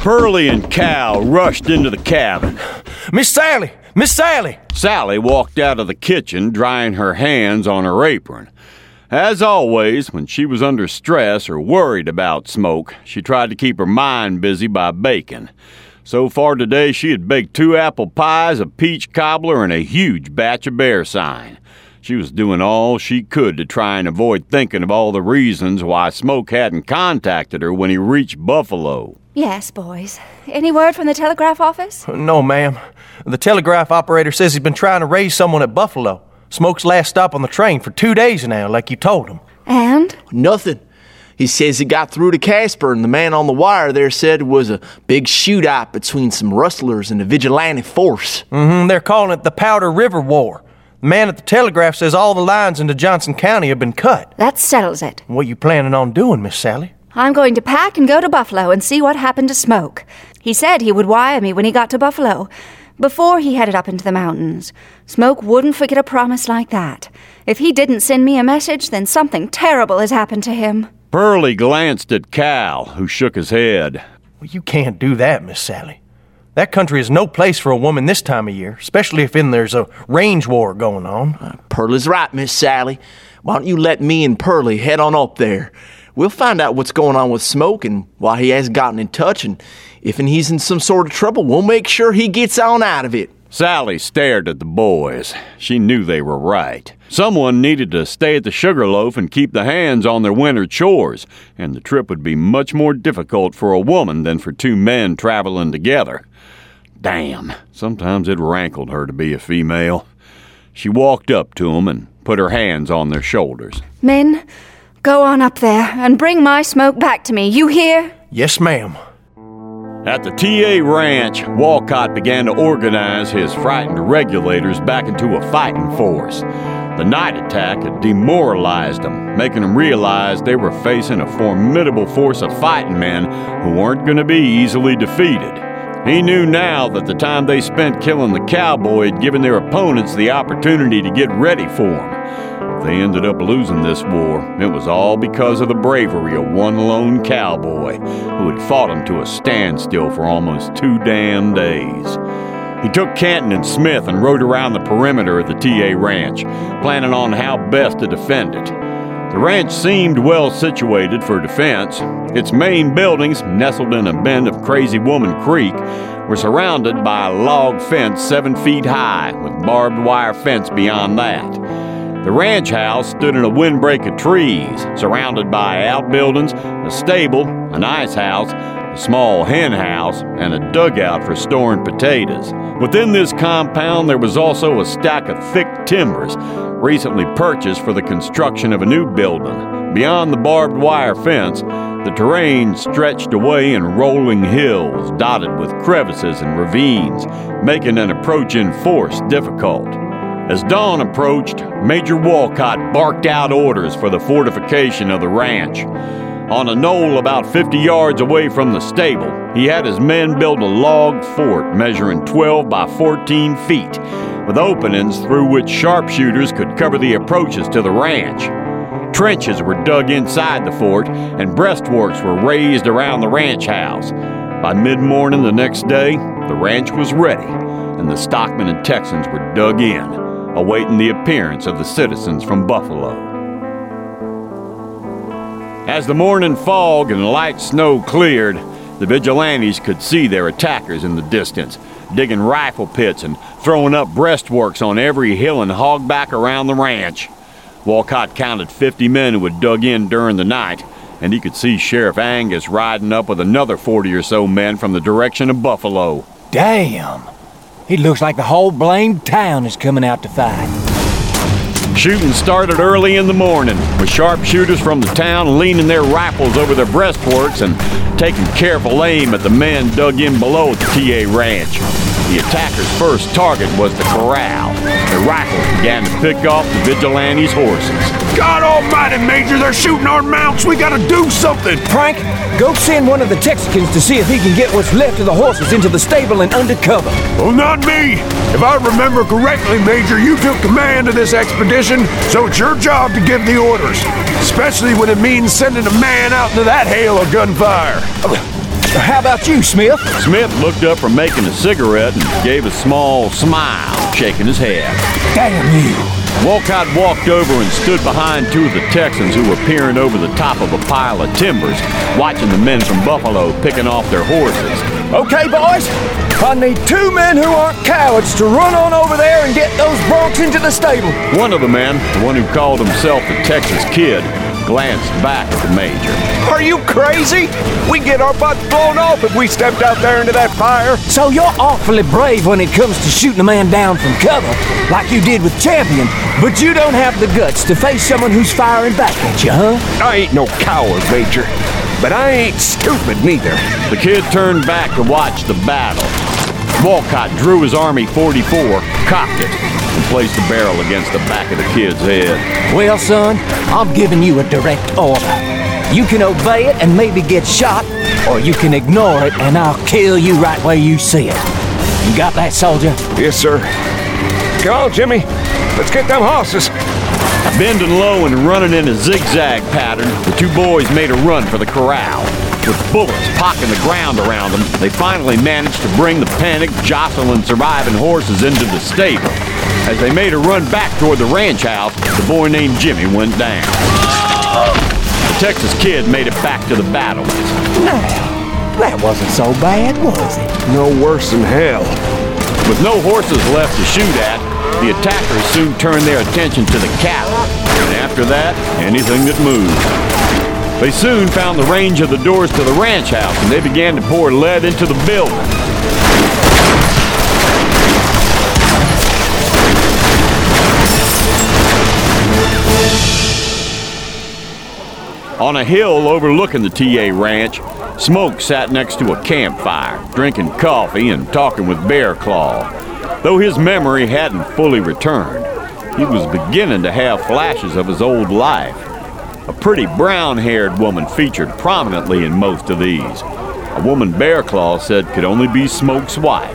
Pearlie and Cal rushed into the cabin. Miss Sally! Miss Sally! Sally walked out of the kitchen, drying her hands on her apron. As always, when she was under stress or worried about Smoke, she tried to keep her mind busy by baking. So far today, she had baked 2 apple pies, a peach cobbler, and a huge batch of bear sign. She was doing all she could to try and avoid thinking of all the reasons why Smoke hadn't contacted her when he reached Buffalo. Yes, boys. Any word from the telegraph office? No, ma'am. The telegraph operator says he's been trying to raise someone at Buffalo. Smoke's last stop on the train for 2 days now, like you told him. And? Nothing. He says he got through to Casper, and the man on the wire there said it was a big shootout between some rustlers and a vigilante force. They're calling it the Powder River War. The man at the telegraph says all the lines into Johnson County have been cut. That settles it. What you planning on doing, Miss Sally? I'm going to pack and go to Buffalo and see what happened to Smoke. He said he would wire me when he got to Buffalo, before he headed up into the mountains. Smoke wouldn't forget a promise like that. If he didn't send me a message, then something terrible has happened to him. Pearlie glanced at Cal, who shook his head. Well, you can't do that, Miss Sally. That country is no place for a woman this time of year, especially if there's a range war going on. Pearlie's right, Miss Sally. Why don't you let me and Pearlie head on up there? We'll find out what's going on with Smoke and why he hasn't gotten in touch, and if he's in some sort of trouble, we'll make sure he gets on out of it. Sally stared at the boys. She knew they were right. Someone needed to stay at the Sugarloaf and keep the hands on their winter chores, and the trip would be much more difficult for a woman than for 2 men traveling together. Damn, sometimes it rankled her to be a female. She walked up to them and put her hands on their shoulders. Men, go on up there and bring my Smoke back to me. You hear? Yes, ma'am. At the TA ranch, Walcott began to organize his frightened regulators back into a fighting force. The night attack had demoralized them, making them realize they were facing a formidable force of fighting men who weren't going to be easily defeated. He knew now that the time they spent killing the cowboy had given their opponents the opportunity to get ready for him. If they ended up losing this war, it was all because of the bravery of one lone cowboy who had fought him to a standstill for almost 2 damn days. He took Canton and Smith and rode around the perimeter of the TA ranch, planning on how best to defend it. The ranch seemed well situated for defense. Its main buildings, nestled in a bend of Crazy Woman Creek, were surrounded by a log fence 7 feet high, with barbed wire fence beyond that. The ranch house stood in a windbreak of trees, surrounded by outbuildings, a stable, an ice house, a small hen house, and a dugout for storing potatoes. Within this compound, there was also a stack of thick timbers, recently purchased for the construction of a new building. Beyond the barbed wire fence, the terrain stretched away in rolling hills dotted with crevices and ravines, making an approach in force difficult. As dawn approached, Major Walcott barked out orders for the fortification of the ranch. On a knoll about 50 yards away from the stable, he had his men build a log fort measuring 12 by 14 feet, with openings through which sharpshooters could cover the approaches to the ranch. Trenches were dug inside the fort, and breastworks were raised around the ranch house. By mid-morning the next day, the ranch was ready, and the stockmen and Texans were dug in, awaiting the appearance of the citizens from Buffalo. As the morning fog and light snow cleared, the vigilantes could see their attackers in the distance, digging rifle pits and throwing up breastworks on every hill and hogback around the ranch. Walcott counted 50 men who had dug in during the night, and he could see Sheriff Angus riding up with another 40 or so men from the direction of Buffalo. Damn! It looks like the whole blamed town is coming out to fight. Shooting started early in the morning, with sharpshooters from the town leaning their rifles over their breastworks and taking careful aim at the men dug in below the TA ranch. The attackers' first target was the corral. Their rifles began to pick off the vigilantes' horses. God almighty, Major, they're shooting our mounts. We gotta do something. Frank, go send one of the Texicans to see if he can get what's left of the horses into the stable and under cover. Well, not me. If I remember correctly, Major, you took command of this expedition, so it's your job to give the orders. Especially when it means sending a man out into that hail of gunfire. How about you, Smith? Smith looked up from making a cigarette and gave a small smile, shaking his head. Damn you. Walcott walked over and stood behind two of the Texans who were peering over the top of a pile of timbers, watching the men from Buffalo picking off their horses. Okay, boys. I need 2 men who aren't cowards to run on over there and get those broncs into the stable. One of the men, the one who called himself the Texas Kid, glanced back at the major. Are you crazy? We'd get our butts blown off if we stepped out there into that fire. So you're awfully brave when it comes to shooting a man down from cover, like you did with Champion, but you don't have the guts to face someone who's firing back at you, huh? I ain't no coward, Major, but I ain't stupid neither. The kid turned back to watch the battle. Walcott drew his Army .44, cocked it, and placed the barrel against the back of the kid's head. Well, son, I'm giving you a direct order. You can obey it and maybe get shot, or you can ignore it and I'll kill you right where you see it. You got that, soldier? Yes, sir. Come on, Jimmy. Let's get them horses. Bending low and running in a zigzag pattern, the two boys made a run for the corral. With bullets pocking the ground around them, they finally managed to bring the panicked, jostling, surviving horses into the stable. As they made a run back toward the ranch house, the boy named Jimmy went down. The Texas Kid made it back to the battlements. Now, that wasn't so bad, was it? No worse than hell. With no horses left to shoot at, the attackers soon turned their attention to the cattle, and after that, anything that moved. They soon found the range of the doors to the ranch house, and they began to pour lead into the building. On a hill overlooking the TA ranch, Smoke sat next to a campfire, drinking coffee and talking with Bear Claw. Though his memory hadn't fully returned, he was beginning to have flashes of his old life. A pretty brown-haired woman featured prominently in most of these. A woman Bear Claw said could only be Smoke's wife,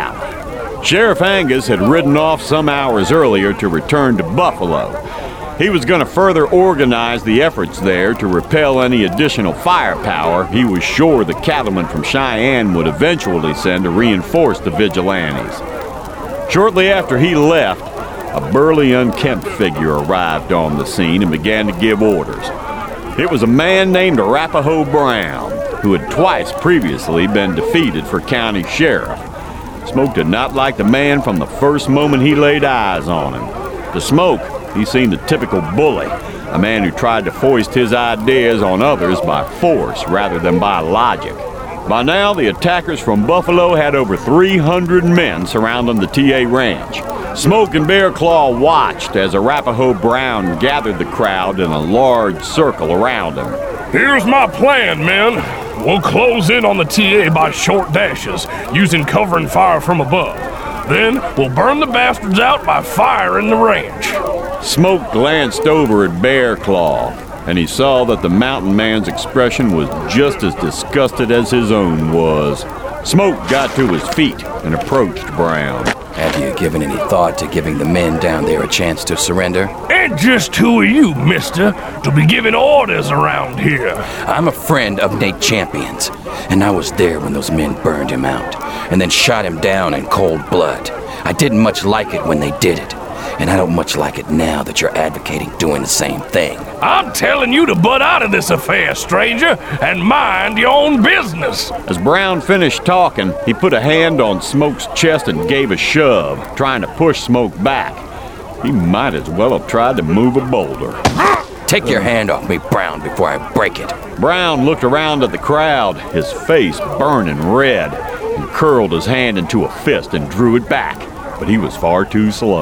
Sally. Sheriff Angus had ridden off some hours earlier to return to Buffalo. He was going to further organize the efforts there to repel any additional firepower he was sure the cattlemen from Cheyenne would eventually send to reinforce the vigilantes. Shortly after he left, a burly, unkempt figure arrived on the scene and began to give orders. It was a man named Arapahoe Brown, who had twice previously been defeated for county sheriff. Smoke did not like the man from the first moment he laid eyes on him. To Smoke, he seemed a typical bully, a man who tried to foist his ideas on others by force rather than by logic. By now, the attackers from Buffalo had over 300 men surrounding the TA ranch. Smoke and Bear Claw watched as Arapahoe Brown gathered the crowd in a large circle around him. Here's my plan, men. We'll close in on the TA by short dashes, using cover and fire from above. Then we'll burn the bastards out by fire in the ranch. Smoke glanced over at Bear Claw, and he saw that the mountain man's expression was just as disgusted as his own was. Smoke got to his feet and approached Brown. Have you given any thought to giving the men down there a chance to surrender? And just who are you, mister, to be giving orders around here? I'm a friend of Nate Champion's, and I was there when those men burned him out, and then shot him down in cold blood. I didn't much like it when they did it, and I don't much like it now that you're advocating doing the same thing. I'm telling you to butt out of this affair, stranger, and mind your own business. As Brown finished talking, he put a hand on Smoke's chest and gave a shove, trying to push Smoke back. He might as well have tried to move a boulder. Take your hand off me, Brown, before I break it. Brown looked around at the crowd, his face burning red, and curled his hand into a fist and drew it back. But he was far too slow.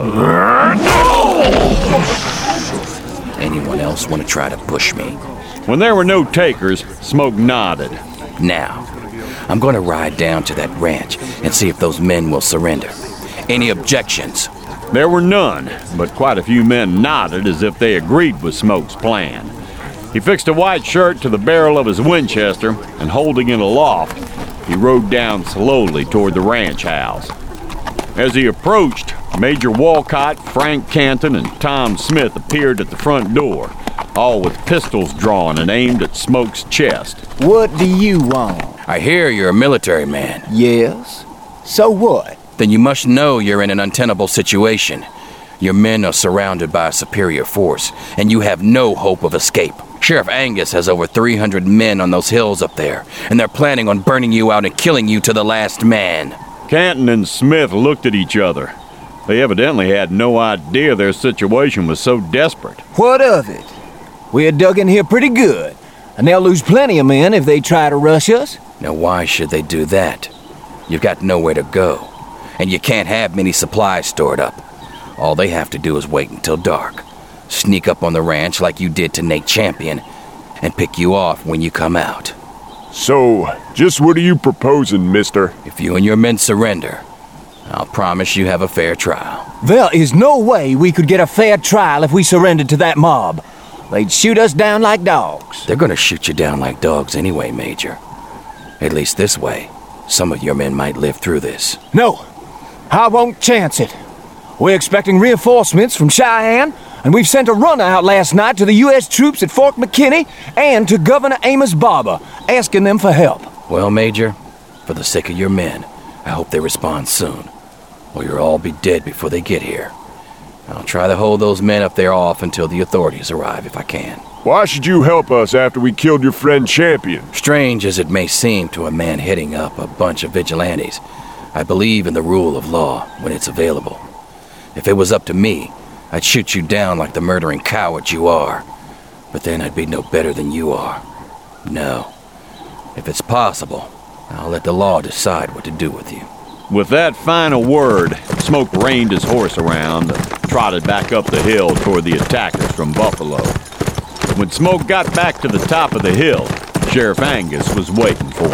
Anyone else want to try to push me? When there were no takers, Smoke nodded. Now, I'm going to ride down to that ranch and see if those men will surrender. Any objections? There were none, but quite a few men nodded as if they agreed with Smoke's plan. He fixed a white shirt to the barrel of his Winchester, and holding it aloft, he rode down slowly toward the ranch house. As he approached, Major Walcott, Frank Canton, and Tom Smith appeared at the front door, all with pistols drawn and aimed at Smoke's chest. What do you want? I hear you're a military man. Yes. So what? Then you must know you're in an untenable situation. Your men are surrounded by a superior force, and you have no hope of escape. Sheriff Angus has over 300 men on those hills up there, and they're planning on burning you out and killing you to the last man. Canton and Smith looked at each other. They evidently had no idea their situation was so desperate. What of it? We're dug in here pretty good, and they'll lose plenty of men if they try to rush us. Now why should they do that? You've got nowhere to go, and you can't have many supplies stored up. All they have to do is wait until dark, sneak up on the ranch like you did to Nate Champion, and pick you off when you come out. So, just what are you proposing, mister? If you and your men surrender, I'll promise you have a fair trial. There is no way we could get a fair trial if we surrendered to that mob. They'd shoot us down like dogs. They're gonna shoot you down like dogs anyway, Major. At least this way, some of your men might live through this. No, I won't chance it. We're expecting reinforcements from Cheyenne, and we've sent a runner out last night to the U.S. troops at Fort McKinney and to Governor Amos Barber, asking them for help. Well, Major, for the sake of your men, I hope they respond soon, or you'll all be dead before they get here. I'll try to hold those men up there off until the authorities arrive if I can. Why should you help us after we killed your friend Champion? Strange as it may seem to a man heading up a bunch of vigilantes, I believe in the rule of law when it's available. If it was up to me, I'd shoot you down like the murdering coward you are. But then I'd be no better than you are. No. If it's possible, I'll let the law decide what to do with you. With that final word, Smoke reined his horse around and trotted back up the hill toward the attackers from Buffalo. When Smoke got back to the top of the hill, Sheriff Angus was waiting for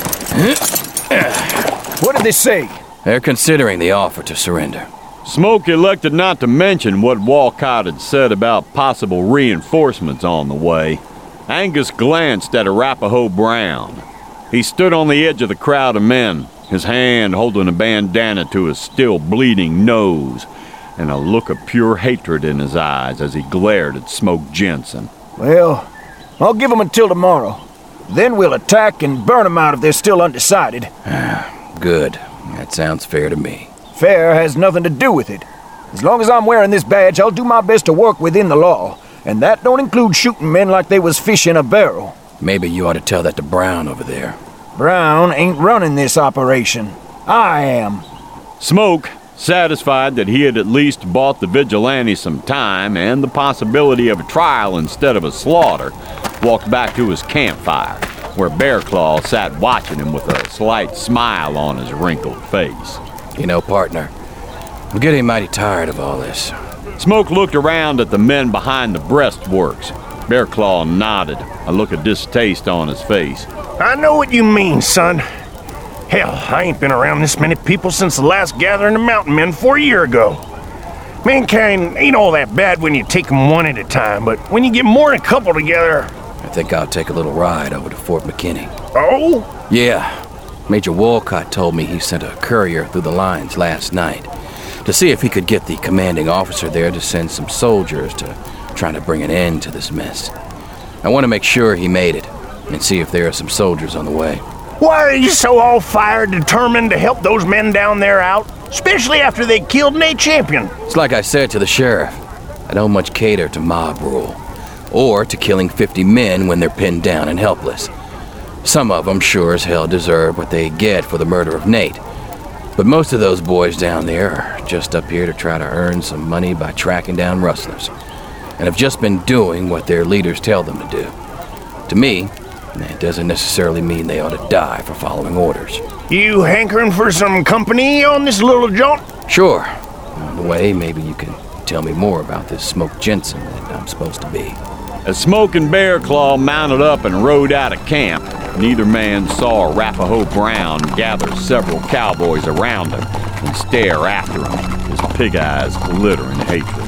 him. What did they say? They're considering the offer to surrender. Smoke elected not to mention what Walcott had said about possible reinforcements on the way. Angus glanced at Arapaho Brown. He stood on the edge of the crowd of men, his hand holding a bandana to his still bleeding nose, and a look of pure hatred in his eyes as he glared at Smoke Jensen. Well, I'll give them until tomorrow. Then we'll attack and burn them out if they're still undecided. Good. That sounds fair to me. Fair has nothing to do with it. As long as I'm wearing this badge, I'll do my best to work within the law. And that don't include shooting men like they was fish in a barrel. Maybe you ought to tell that to Brown over there. Brown ain't running this operation. I am. Smoke, satisfied that he had at least bought the vigilante some time and the possibility of a trial instead of a slaughter, walked back to his campfire, where Bear Claw sat watching him with a slight smile on his wrinkled face. You know, partner, I'm getting mighty tired of all this. Smoke looked around at the men behind the breastworks. Bear Claw nodded, a look of distaste on his face. I know what you mean, son. Hell, I ain't been around this many people since the last gathering of mountain men 4 years ago. Mankind ain't all that bad when you take them one at a time, but when you get more than a couple together... I think I'll take a little ride over to Fort McKinney. Oh? Yeah. Major Walcott told me he sent a courier through the lines last night to see if he could get the commanding officer there to send some soldiers to try to bring an end to this mess. I want to make sure he made it and see if there are some soldiers on the way. Why are you so all-fired determined to help those men down there out? Especially after they killed Nate Champion. It's like I said to the sheriff. I don't much cater to mob rule, or to killing 50 men when they're pinned down and helpless. Some of them sure as hell deserve what they get for the murder of Nate. But most of those boys down there are just up here to try to earn some money by tracking down rustlers, and have just been doing what their leaders tell them to do. To me, that doesn't necessarily mean they ought to die for following orders. You hankering for some company on this little jaunt? Sure. On the way, maybe you can tell me more about this Smoke Jensen that I'm supposed to be. As Smoke and Bear Claw mounted up and rode out of camp, neither man saw Arapaho Brown gather several cowboys around him and stare after him, his pig eyes glittering hatred.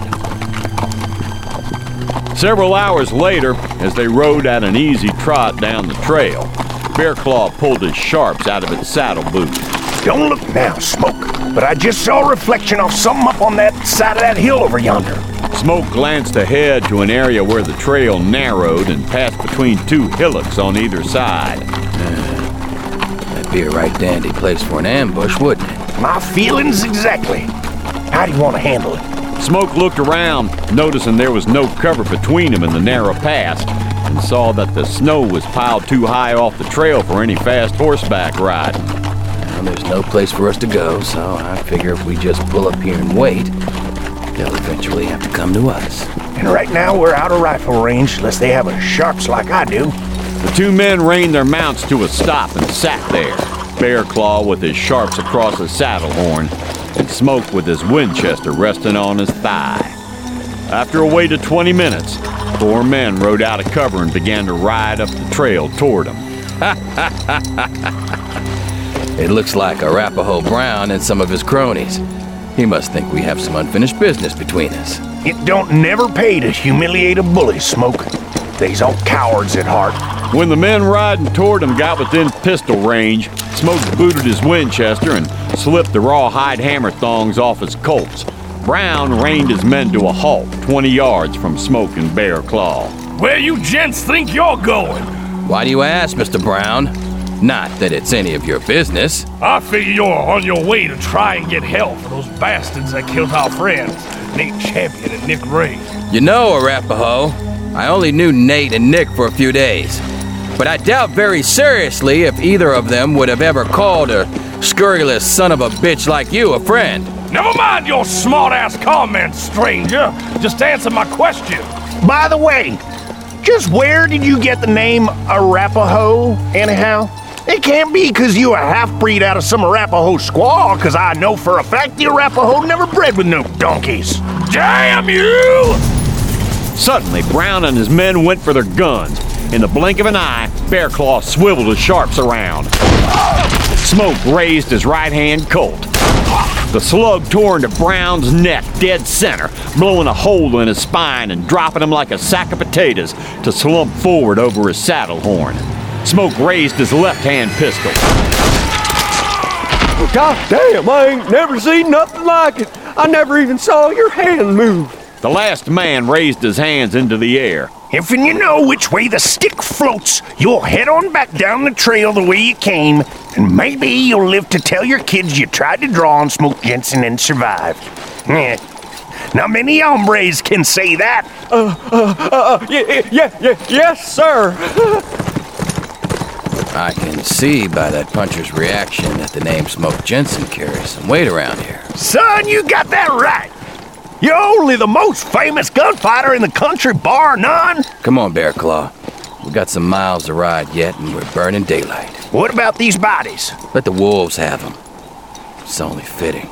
Several hours later, as they rode at an easy trot down the trail, Bear Claw pulled his sharps out of its saddle boot. Don't look now, Smoke, but I just saw a reflection of something up on that side of that hill over yonder. Smoke glanced ahead to an area where the trail narrowed and passed between two hillocks on either side. be a right dandy place for an ambush, wouldn't it? My feelings exactly. How do you want to handle it? Smoke looked around, noticing there was no cover between him and the narrow pass, and saw that the snow was piled too high off the trail for any fast horseback riding. Well, there's no place for us to go, so I figure if we just pull up here and wait, they'll eventually have to come to us. And right now we're out of rifle range unless they have a sharps like I do. The two men reined their mounts to a stop and sat there, Bear Claw with his sharps across his saddle horn, and Smoke with his Winchester resting on his thigh. After a wait of 20 minutes, 4 men rode out of cover and began to ride up the trail toward him. It looks like Arapaho Brown and some of his cronies. He must think we have some unfinished business between us. It don't never pay to humiliate a bully, Smoke. They's all cowards at heart. When the men riding toward him got within pistol range, Smoke booted his Winchester and slipped the rawhide hammer thongs off his Colts. Brown reined his men to a halt 20 yards from Smoke and Bear Claw. Where you gents think you're going? Why do you ask, Mr. Brown? Not that it's any of your business. I figure you're on your way to try and get help for those bastards that killed our friends, Nate Champion and Nick Ray. You know, Arapaho, I only knew Nate and Nick for a few days. But I doubt very seriously if either of them would have ever called a scurrilous son of a bitch like you a friend. Never mind your smart-ass comments, stranger. Just answer my question. By the way, just where did you get the name Arapaho, anyhow? It can't be because you a half-breed out of some Arapaho squaw, because I know for a fact the Arapaho never bred with no donkeys. Damn you! Suddenly, Brown and his men went for their guns. In the blink of an eye, Bear Claw swiveled his sharps around. Smoke raised his right-hand Colt. The slug tore into Brown's neck, dead center, blowing a hole in his spine and dropping him like a sack of potatoes to slump forward over his saddle horn. Smoke raised his left-hand pistol. God damn, I ain't never seen nothing like it. I never even saw your hand move. The last man raised his hands into the air. If you know which way the stick floats, you'll head on back down the trail the way you came, and maybe you'll live to tell your kids you tried to draw on Smoke Jensen and survived. Not many hombres can say that. Yes, sir. I can see by that puncher's reaction that the name Smoke Jensen carries some weight around here. Son, you got that right. You're only the most famous gunfighter in the country, bar none. Come on, Bear Claw. We got some miles to ride yet, and we're burning daylight. What about these bodies? Let the wolves have them. It's only fitting.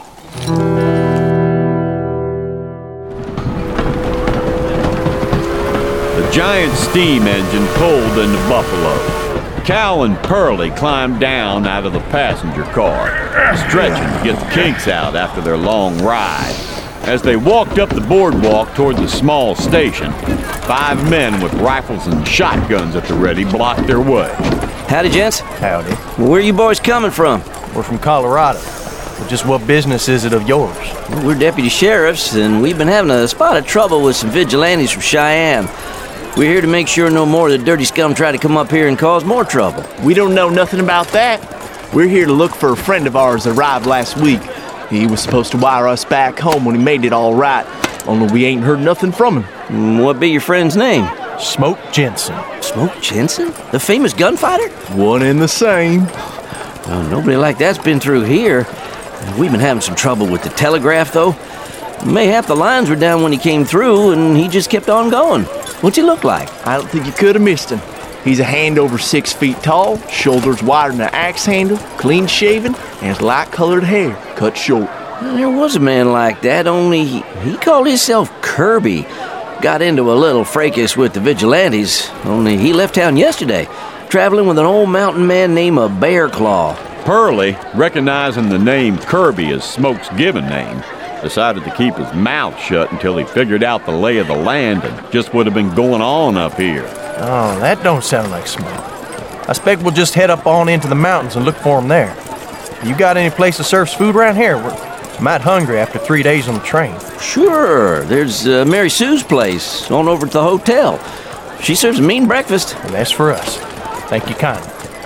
The giant steam engine pulled into Buffalo. Cal and Pearlie climbed down out of the passenger car, stretching to get the kinks out after their long ride. As they walked up the boardwalk toward the small station, 5 men with rifles and shotguns at the ready blocked their way. Howdy, gents. Howdy. Where are you boys coming from? We're from Colorado. But just what business is it of yours? Well, we're deputy sheriffs, and we've been having a spot of trouble with some vigilantes from Cheyenne. We're here to make sure no more of the dirty scum try to come up here and cause more trouble. We don't know nothing about that. We're here to look for a friend of ours that arrived last week. He was supposed to wire us back home when he made it all right, only we ain't heard nothing from him. What be your friend's name? Smoke Jensen. Smoke Jensen? The famous gunfighter? One and the same. Well, nobody like that's been through here. We've been having some trouble with the telegraph, though. Mayhap the lines were down when he came through, and he just kept on going. What's he look like? I don't think you could have missed him. He's a hand over 6 feet tall, shoulders wider than an axe handle, clean-shaven, and has light-colored hair, cut short. Well, there was a man like that, only he called himself Kirby. Got into a little fracas with the vigilantes, only he left town yesterday, traveling with an old mountain man named Bear Claw. Pearlie, recognizing the name Kirby as Smoke's given name, decided to keep his mouth shut until he figured out the lay of the land and just what had been going on up here. Oh, that don't sound like Smoke. I expect we'll just head up on into the mountains and look for him there. You got any place that serves food around here? We're might hungry after 3 days on the train. Sure. There's Mary Sue's place on over at the hotel. She serves a mean breakfast. And that's for us. Thank you kindly.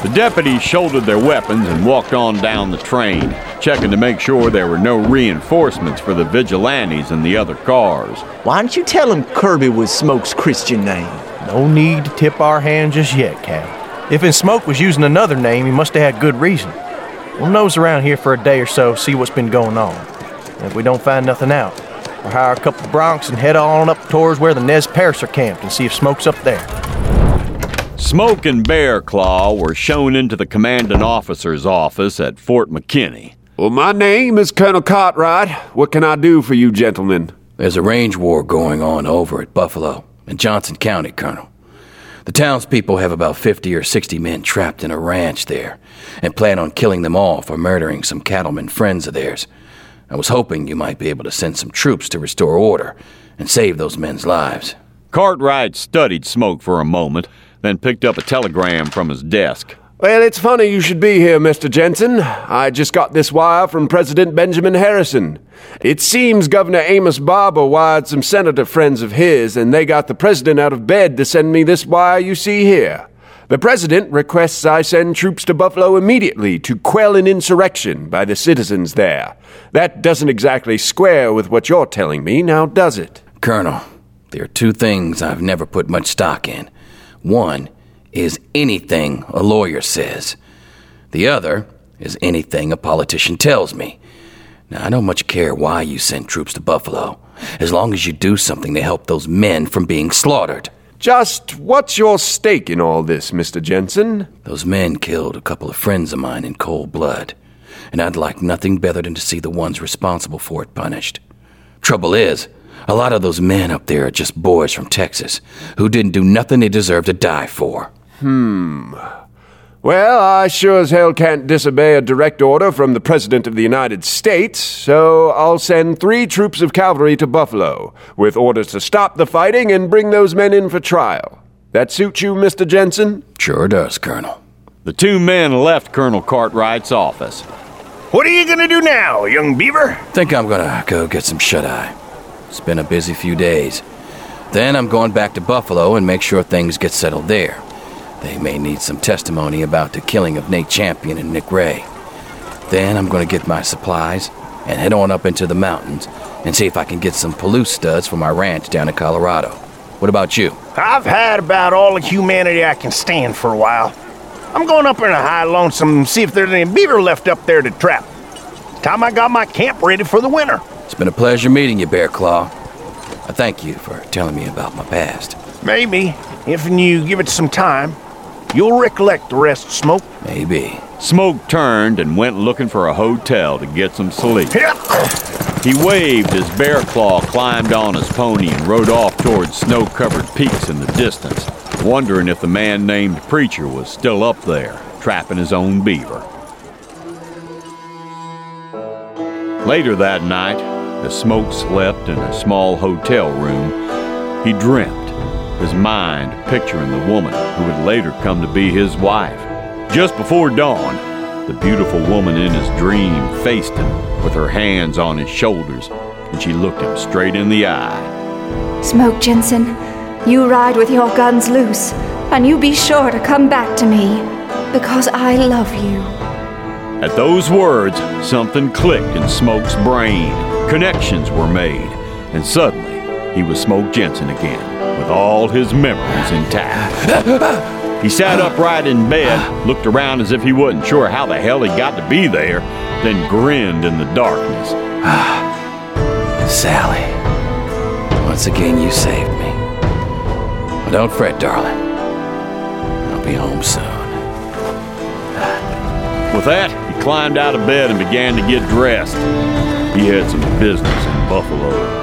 The deputies shouldered their weapons and walked on down the train, checking to make sure there were no reinforcements for the vigilantes in the other cars. Why didn't you tell him Kirby was Smoke's Christian name? No need to tip our hand just yet, Cal. If Smoke was using another name, he must have had good reason. We'll nose around here for a day or so, see what's been going on. And if we don't find nothing out, we'll hire a couple of Broncs and head on up towards where the Nez Perce are camped and see if Smoke's up there. Smoke and Bear Claw were shown into the commanding officer's office at Fort McKinney. Well, my name is Colonel Cartwright. What can I do for you gentlemen? There's a range war going on over at Buffalo in Johnson County, Colonel. The townspeople have about 50 or 60 men trapped in a ranch there and plan on killing them all for murdering some cattlemen friends of theirs. I was hoping you might be able to send some troops to restore order and save those men's lives. Cartwright studied Smoke for a moment, then picked up a telegram from his desk. Well, it's funny you should be here, Mr. Jensen. I just got this wire from President Benjamin Harrison. It seems Governor Amos Barber wired some senator friends of his, and they got the president out of bed to send me this wire you see here. The president requests I send troops to Buffalo immediately to quell an insurrection by the citizens there. That doesn't exactly square with what you're telling me, now does it? Colonel, there are two things I've never put much stock in. One is anything a lawyer says. The other is anything a politician tells me. Now, I don't much care why you send troops to Buffalo, as long as you do something to help those men from being slaughtered. Just what's your stake in all this, Mr. Jensen? Those men killed a couple of friends of mine in cold blood, and I'd like nothing better than to see the ones responsible for it punished. Trouble is, a lot of those men up there are just boys from Texas who didn't do nothing they deserved to die for. Well, I sure as hell can't disobey a direct order from the President of the United States, so I'll send 3 troops of cavalry to Buffalo, with orders to stop the fighting and bring those men in for trial. That suit you, Mr. Jensen? Sure does, Colonel. The 2 men left Colonel Cartwright's office. What are you gonna do now, young beaver? Think I'm gonna go get some shut-eye. It's been a busy few days. Then I'm going back to Buffalo and make sure things get settled there. They may need some testimony about the killing of Nate Champion and Nick Ray. Then I'm going to get my supplies and head on up into the mountains and see if I can get some Palouse studs for my ranch down in Colorado. What about you? I've had about all the humanity I can stand for a while. I'm going up in a high lonesome and see if there's any beaver left up there to trap. Time I got my camp ready for the winter. It's been a pleasure meeting you, Bear Claw. I thank you for telling me about my past. Maybe, if you give it some time, you'll recollect the rest, Smoke. Maybe. Smoke turned and went looking for a hotel to get some sleep. He waved as Bear Claw climbed on his pony and rode off towards snow-covered peaks in the distance, wondering if the man named Preacher was still up there, trapping his own beaver. Later that night, as Smoke slept in a small hotel room, he dreamt, his mind picturing the woman who would later come to be his wife. Just before dawn, the beautiful woman in his dream faced him with her hands on his shoulders, and she looked him straight in the eye. Smoke Jensen, you ride with your guns loose, and you be sure to come back to me, because I love you. At those words, something clicked in Smoke's brain. Connections were made, and suddenly he was Smoke Jensen again, with all his memories intact. He sat upright in bed, looked around as if he wasn't sure how the hell he got to be there, then grinned in the darkness. Sally, once again you saved me. But don't fret, darling. I'll be home soon. With that, he climbed out of bed and began to get dressed. He had some business in Buffalo.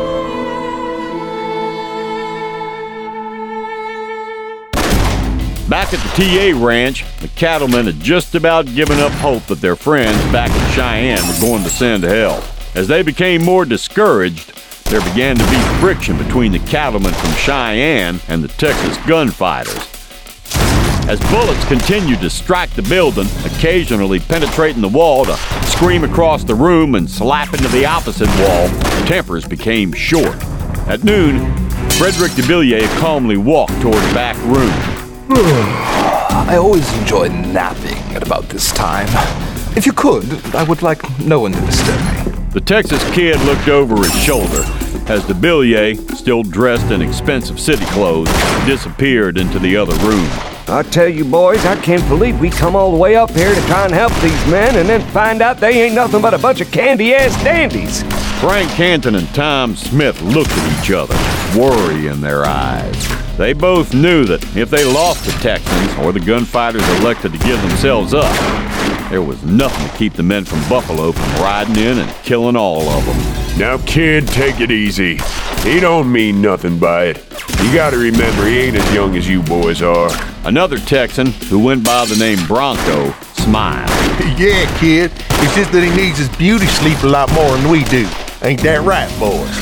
Back at the TA ranch, the cattlemen had just about given up hope that their friends back in Cheyenne were going to send help. As they became more discouraged, there began to be friction between the cattlemen from Cheyenne and the Texas gunfighters. As bullets continued to strike the building, occasionally penetrating the wall to scream across the room and slap into the opposite wall, tempers became short. At noon, Frederick de Villiers calmly walked toward the back room. I always enjoy napping at about this time. If you could, I would like no one to disturb me. The Texas kid looked over his shoulder as DeBillier, still dressed in expensive city clothes, disappeared into the other room. I tell you, boys, I can't believe we come all the way up here to try and help these men and then find out they ain't nothing but a bunch of candy-ass dandies. Frank Canton and Tom Smith looked at each other, worry in their eyes. They both knew that if they lost the Texans, or the gunfighters elected to give themselves up, there was nothing to keep the men from Buffalo from riding in and killing all of them. Now, kid, take it easy. He don't mean nothing by it. You gotta remember, he ain't as young as you boys are. Another Texan, who went by the name Bronco, smiled. Yeah, kid. It's just that he needs his beauty sleep a lot more than we do. Ain't that right, boys?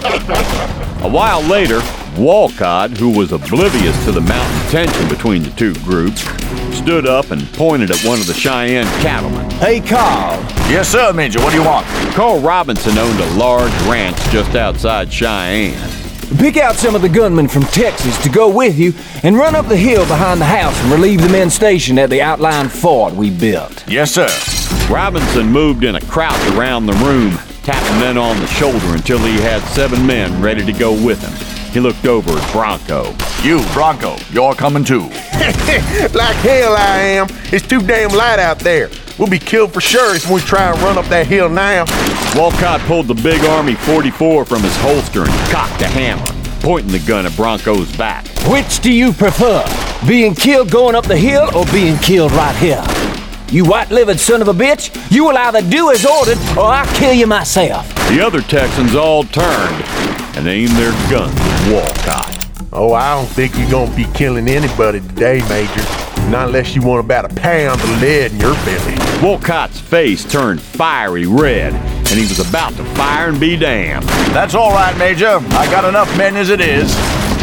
A while later, Walcott, who was oblivious to the mountain tension between the two groups, stood up and pointed at one of the Cheyenne cattlemen. Hey, Carl. Yes, sir, Major. What do you want? Carl Robinson owned a large ranch just outside Cheyenne. Pick out some of the gunmen from Texas to go with you and run up the hill behind the house and relieve the men stationed at the outlying fort we built. Yes, sir. Robinson moved in a crouch around the room, tapping men on the shoulder until he had 7 men ready to go with him. He looked over at Bronco. You, Bronco, you're coming too. Like hell I am. It's too damn light out there. We'll be killed for sure if we try and run up that hill now. Walcott pulled the big Army 44 from his holster and cocked a hammer, pointing the gun at Bronco's back. Which do you prefer? Being killed going up the hill or being killed right here? You white-livered son of a bitch, you will either do as ordered or I'll kill you myself. The other Texans all turned and aimed their guns at Walcott. Oh, I don't think you're gonna be killing anybody today, Major. Not unless you want about a pound of lead in your belly. Walcott's face turned fiery red, and he was about to fire and be damned. That's all right, Major. I got enough men as it is.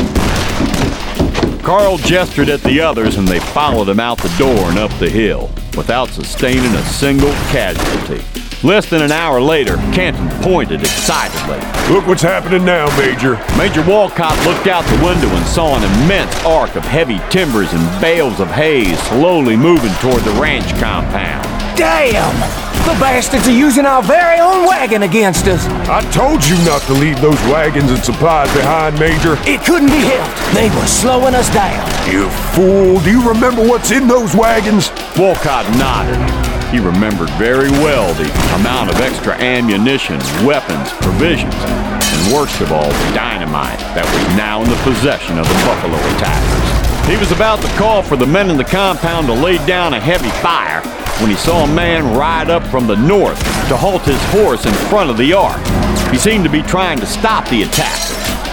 Carl gestured at the others, and they followed him out the door and up the hill, without sustaining a single casualty. Less than an hour later, Canton pointed excitedly. Look what's happening now, Major. Major Walcott looked out the window and saw an immense arc of heavy timbers and bales of hay slowly moving toward the ranch compound. Damn! The bastards are using our very own wagon against us. I told you not to leave those wagons and supplies behind, Major. It couldn't be helped. They were slowing us down. You fool. Do you remember what's in those wagons? Walcott nodded. He remembered very well the amount of extra ammunition, weapons, provisions, and worst of all, the dynamite that was now in the possession of the Buffalo attackers. He was about to call for the men in the compound to lay down a heavy fire when he saw a man ride up from the north to halt his horse in front of the ark. He seemed to be trying to stop the attackers.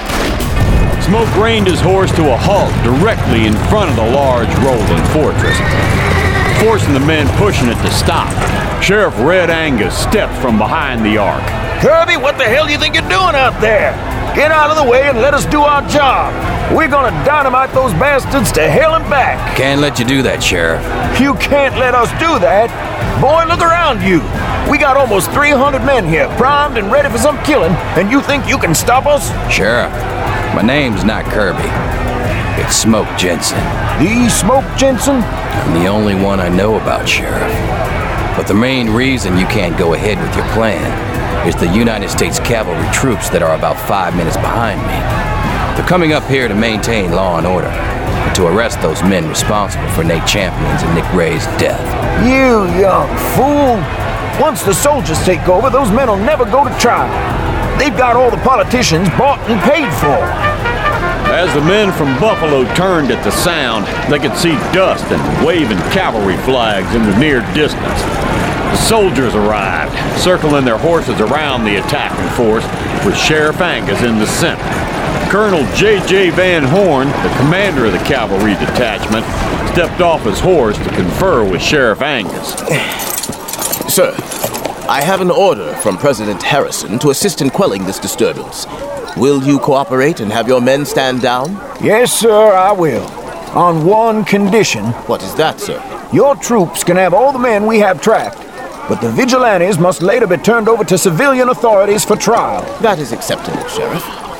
Smoke reined his horse to a halt directly in front of the large rolling fortress, forcing the men pushing it to stop. Sheriff Red Angus stepped from behind the ark. Kirby, what the hell do you think you're doing out there? Get out of the way and let us do our job. We're gonna dynamite those bastards to hell and back. Can't let you do that, Sheriff. You can't let us do that. Boy, look around you. We got almost 300 men here, primed and ready for some killing, and you think you can stop us? Sheriff, my name's not Kirby. It's Smoke Jensen. The Smoke Jensen? I'm the only one I know about, Sheriff. But the main reason you can't go ahead with your plan is the United States cavalry troops that are about 5 minutes behind me. They're coming up here to maintain law and order, and to arrest those men responsible for Nate Champion's and Nick Ray's death. You young fool! Once the soldiers take over, those men will never go to trial. They've got all the politicians bought and paid for. As the men from Buffalo turned at the sound, they could see dust and waving cavalry flags in the near distance. The soldiers arrived, circling their horses around the attacking force, with Sheriff Angus in the center. Colonel J.J. Van Horn, the commander of the cavalry detachment, stepped off his horse to confer with Sheriff Angus. Sir, I have an order from President Harrison to assist in quelling this disturbance. Will you cooperate and have your men stand down? Yes, sir, I will. On one condition. What is that, sir? Your troops can have all the men we have tracked, but the vigilantes must later be turned over to civilian authorities for trial. That is acceptable, Sheriff.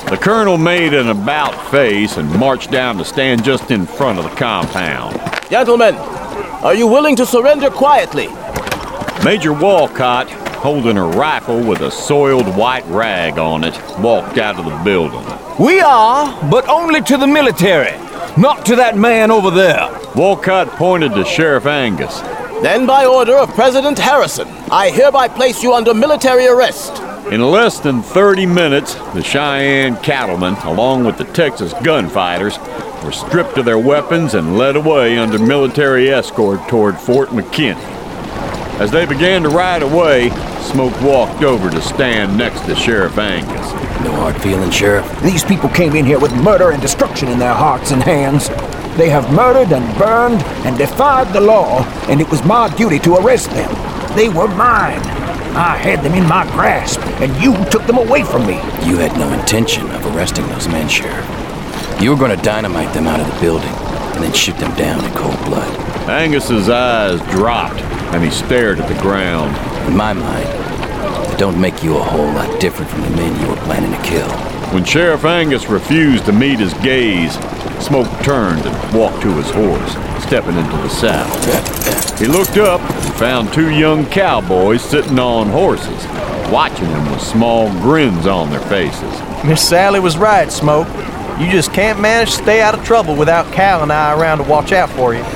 The colonel made an about face and marched down to stand just in front of the compound. Gentlemen, are you willing to surrender quietly? Major Walcott, holding a rifle with a soiled white rag on it, walked out of the building. We are, but only to the military, not to that man over there. Walcott pointed to Sheriff Angus. Then by order of President Harrison, I hereby place you under military arrest. In less than 30 minutes, the Cheyenne cattlemen, along with the Texas gunfighters, were stripped of their weapons and led away under military escort toward Fort McKinney. As they began to ride away, Smoke walked over to stand next to Sheriff Angus. No hard feelings, Sheriff? These people came in here with murder and destruction in their hearts and hands. They have murdered and burned and defied the law, and it was my duty to arrest them. They were mine. I had them in my grasp, and you took them away from me. You had no intention of arresting those men, Sheriff. You were going to dynamite them out of the building and then shoot them down in cold blood. Angus's eyes dropped, and he stared at the ground. In my mind, it don't make you a whole lot different from the men you were planning to kill. When Sheriff Angus refused to meet his gaze, Smoke turned and walked to his horse, stepping into the saddle. He looked up and found two young cowboys sitting on horses, watching them with small grins on their faces. Miss Sally was right, Smoke. You just can't manage to stay out of trouble without Cal and I around to watch out for you.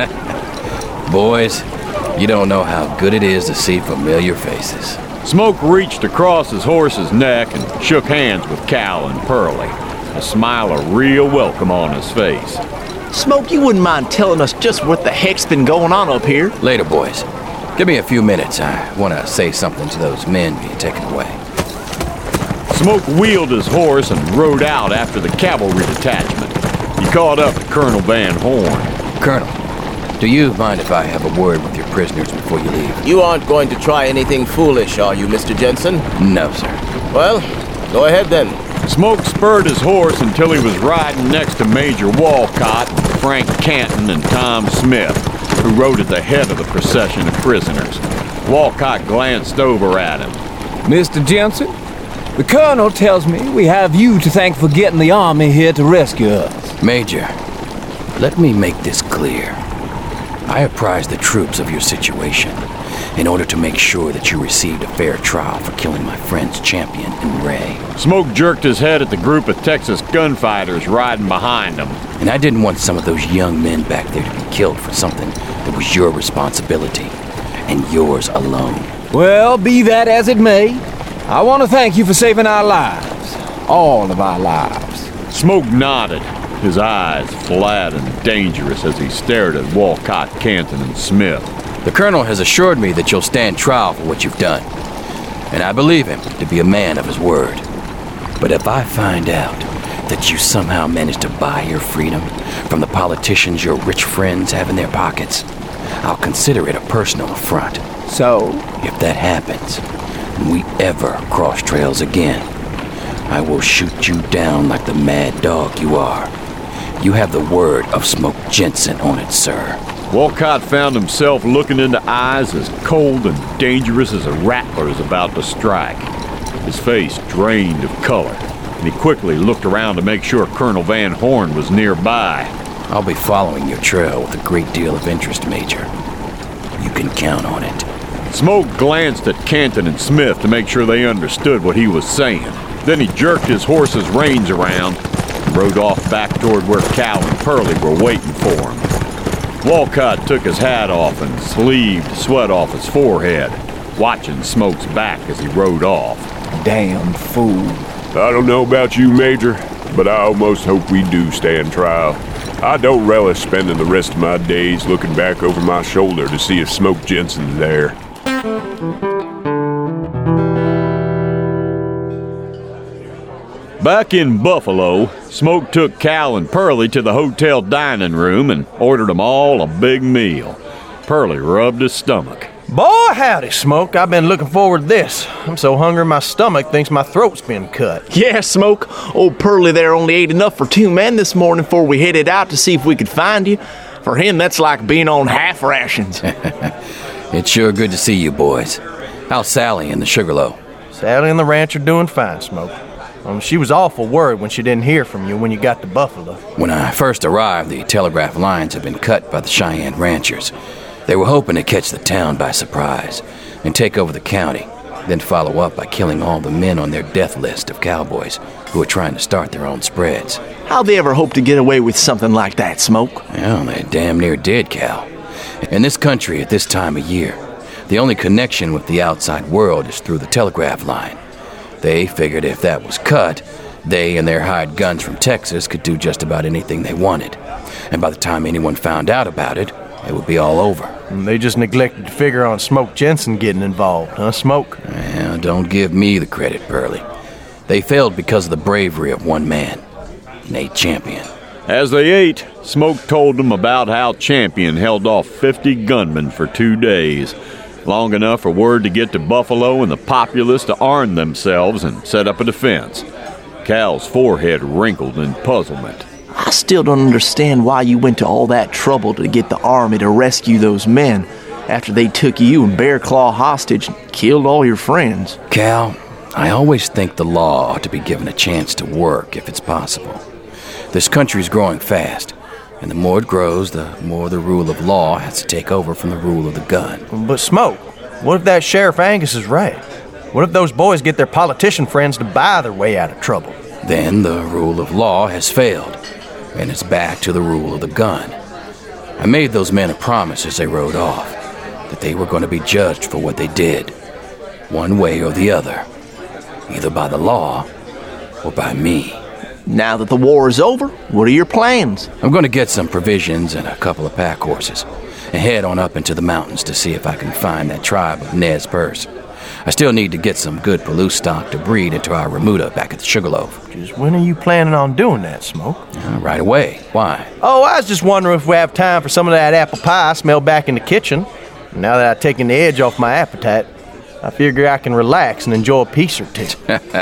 Boys, you don't know how good it is to see familiar faces. Smoke reached across his horse's neck and shook hands with Cal and Pearlie, a smile of real welcome on his face. Smoke, you wouldn't mind telling us just what the heck's been going on up here? Later, boys. Give me a few minutes. I want to say something to those men being taken away. Smoke wheeled his horse and rode out after the cavalry detachment. He caught up to Colonel Van Horn. Colonel, do you mind if I have a word with your prisoners before you leave? You aren't going to try anything foolish, are you, Mr. Jensen? No, sir. Well, go ahead then. Smoke spurred his horse until he was riding next to Major Walcott, Frank Canton, and Tom Smith, who rode at the head of the procession of prisoners. Walcott glanced over at him. Mr. Jensen, the colonel tells me we have you to thank for getting the army here to rescue us. Major, let me make this clear. I apprised the troops of your situation in order to make sure that you received a fair trial for killing my friend's champion and Ray. Smoke jerked his head at the group of Texas gunfighters riding behind him. And I didn't want some of those young men back there to be killed for something that was your responsibility, and yours alone. Well, be that as it may, I want to thank you for saving our lives. All of our lives. Smoke nodded, his eyes flat and dangerous as he stared at Walcott, Canton, and Smith. The colonel has assured me that you'll stand trial for what you've done, and I believe him to be a man of his word. But if I find out that you somehow managed to buy your freedom from the politicians your rich friends have in their pockets, I'll consider it a personal affront. So? If that happens, and we ever cross trails again, I will shoot you down like the mad dog you are. You have the word of Smoke Jensen on it, sir. Walcott found himself looking into eyes as cold and dangerous as a rattler's about to strike. His face drained of color, and he quickly looked around to make sure Colonel Van Horn was nearby. I'll be following your trail with a great deal of interest, Major. You can count on it. Smoke glanced at Canton and Smith to make sure they understood what he was saying. Then he jerked his horse's reins around and rode off back toward where Cal and Pearlie were waiting for him. Walcott took his hat off and sleeved sweat off his forehead, watching Smoke's back as he rode off. Damn fool. I don't know about you, Major, but I almost hope we do stand trial. I don't relish spending the rest of my days looking back over my shoulder to see if Smoke Jensen's there. Back in Buffalo, Smoke took Cal and Pearlie to the hotel dining room and ordered them all a big meal. Pearlie rubbed his stomach. Boy, howdy, Smoke. I've been looking forward to this. I'm so hungry my stomach thinks my throat's been cut. Yeah, Smoke. Old Pearlie there only ate enough for 2 men this morning before we headed out to see if we could find you. For him, that's like being on half rations. It's sure good to see you, boys. How's Sally and the Sugarloaf? Sally and the ranch are doing fine, Smoke. She was awful worried when she didn't hear from you when you got to Buffalo. When I first arrived, the telegraph lines had been cut by the Cheyenne ranchers. They were hoping to catch the town by surprise and take over the county, then follow up by killing all the men on their death list of cowboys who were trying to start their own spreads. How'd they ever hope to get away with something like that, Smoke? Well, they damn near did, Cal. In this country at this time of year, the only connection with the outside world is through the telegraph line. They figured if that was cut, they and their hired guns from Texas could do just about anything they wanted. And by the time anyone found out about it, it would be all over. And they just neglected to figure on Smoke Jensen getting involved, huh, Smoke? Well, don't give me the credit, Pearlie. They failed because of the bravery of one man, Nate Champion. As they ate, Smoke told them about how Champion held off 50 gunmen for 2 days, long enough for word to get to Buffalo and the populace to arm themselves and set up a defense. Cal's forehead wrinkled in puzzlement. I still don't understand why you went to all that trouble to get the army to rescue those men after they took you and Bear Claw hostage and killed all your friends. Cal, I always think the law ought to be given a chance to work if it's possible. This country's growing fast, and the more it grows, the more the rule of law has to take over from the rule of the gun. But Smoke, what if that Sheriff Angus is right? What if those boys get their politician friends to buy their way out of trouble? Then the rule of law has failed, and it's back to the rule of the gun. I made those men a promise as they rode off, that they were going to be judged for what they did, one way or the other, either by the law or by me. Now that the war is over, what are your plans? I'm going to get some provisions and a couple of pack horses and head on up into the mountains to see if I can find that tribe of Nez Perce. I still need to get some good Palouse stock to breed into our remuda back at the Sugarloaf. Just when are you planning on doing that, Smoke? Right away. Why? Oh, I was just wondering if we have time for some of that apple pie smelled back in the kitchen. Now that I've taken the edge off my appetite, I figure I can relax and enjoy a piece or two.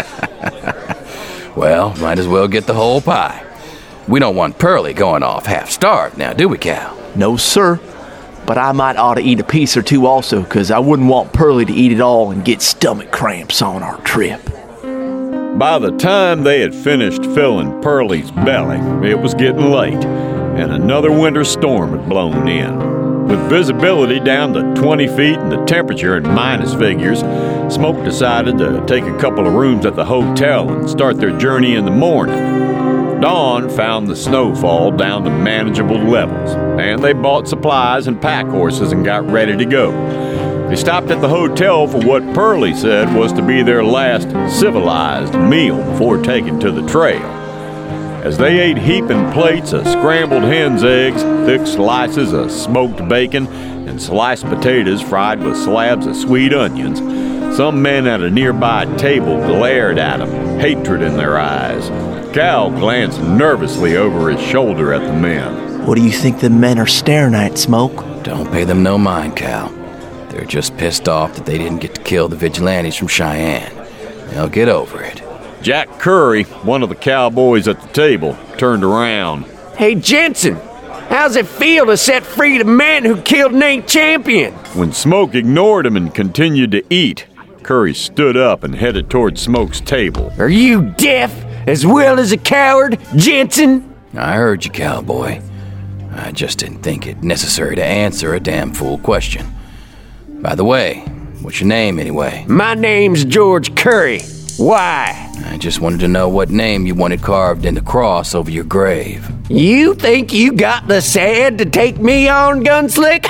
Well, might as well get the whole pie. We don't want Pearlie going off half-starved now, do we, Cal? No, sir. But I might ought to eat a piece or two also, because I wouldn't want Pearlie to eat it all and get stomach cramps on our trip. By the time they had finished filling Pearlie's belly, it was getting late, and another winter storm had blown in. With visibility down to 20 feet and the temperature in minus figures, Smoke decided to take a couple of rooms at the hotel and start their journey in the morning. Dawn found the snowfall down to manageable levels, and they bought supplies and pack horses and got ready to go. They stopped at the hotel for what Pearlie said was to be their last civilized meal before taking to the trail. As they ate heaping plates of scrambled hen's eggs, thick slices of smoked bacon, and sliced potatoes fried with slabs of sweet onions, some men at a nearby table glared at them, hatred in their eyes. Cal glanced nervously over his shoulder at the men. What do you think the men are staring at, Smoke? Don't pay them no mind, Cal. They're just pissed off that they didn't get to kill the vigilantes from Cheyenne. They'll get over it. Jack Curry, one of the cowboys at the table, turned around. Hey, Jensen, how's it feel to set free the man who killed Nate Champion? When Smoke ignored him and continued to eat, Curry stood up and headed toward Smoke's table. Are you deaf as well as a coward, Jensen? I heard you, cowboy. I just didn't think it necessary to answer a damn fool question. By the way, what's your name anyway? My name's George Curry. Why? I just wanted to know what name you wanted carved in the cross over your grave. You think you got the sand to take me on, Gunslick?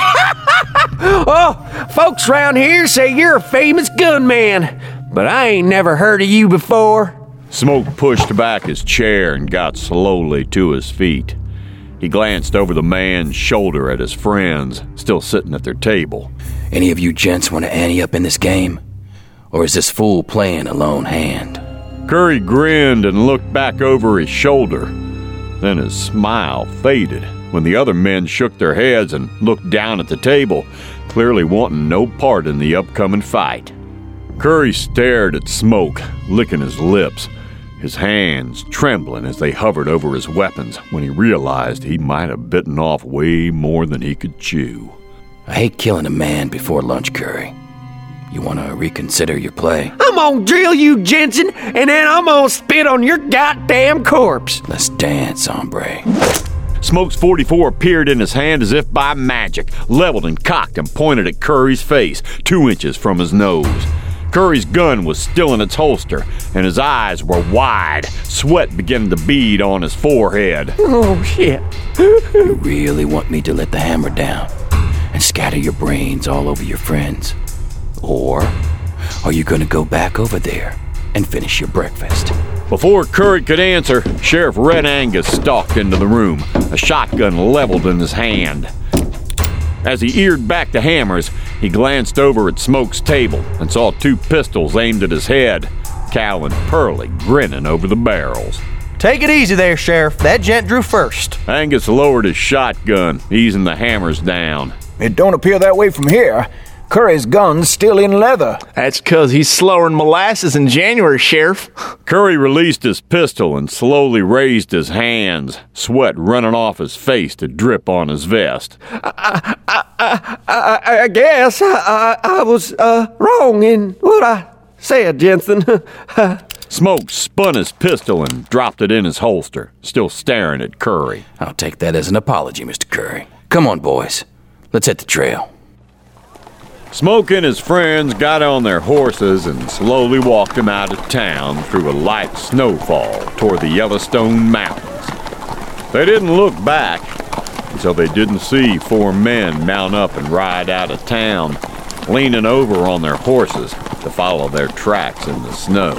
Oh, folks round here say you're a famous gunman, but I ain't never heard of you before. Smoke pushed back his chair and got slowly to his feet. He glanced over the man's shoulder at his friends, still sitting at their table. Any of you gents want to ante up in this game? Or is this fool playing a lone hand? Curry grinned and looked back over his shoulder. Then his smile faded when the other men shook their heads and looked down at the table, clearly wanting no part in the upcoming fight. Curry stared at Smoke, licking his lips, his hands trembling as they hovered over his weapons when he realized he might have bitten off way more than he could chew. I hate killing a man before lunch, Curry. You want to reconsider your play? I'm gonna drill you, Jensen, and then I'm gonna spit on your goddamn corpse. Let's dance, hombre. Smoke's .44 appeared in his hand as if by magic, leveled and cocked and pointed at Curry's face, 2 inches from his nose. Curry's gun was still in its holster, and his eyes were wide, sweat beginning to bead on his forehead. Oh, shit. You really want me to let the hammer down and scatter your brains all over your friends? Or are you gonna go back over there and finish your breakfast? Before Curry could answer, Sheriff Red Angus stalked into the room, a shotgun leveled in his hand. As he eared back the hammers, he glanced over at Smoke's table and saw 2 pistols aimed at his head, Cal and Pearlie grinning over the barrels. Take it easy there, Sheriff. That gent drew first. Angus lowered his shotgun, easing the hammers down. It don't appear that way from here. Curry's gun's still in leather. That's 'cause he's slower than molasses in January, Sheriff. Curry released his pistol and slowly raised his hands, sweat running off his face to drip on his vest. I guess I was wrong in what I said, Jensen. Smoke spun his pistol and dropped it in his holster, still staring at Curry. I'll take that as an apology, Mr. Curry. Come on, boys. Let's hit the trail. Smoke and his friends got on their horses and slowly walked him out of town through a light snowfall toward the Yellowstone Mountains. They didn't look back until they didn't see 4 men mount up and ride out of town, leaning over on their horses to follow their tracks in the snow.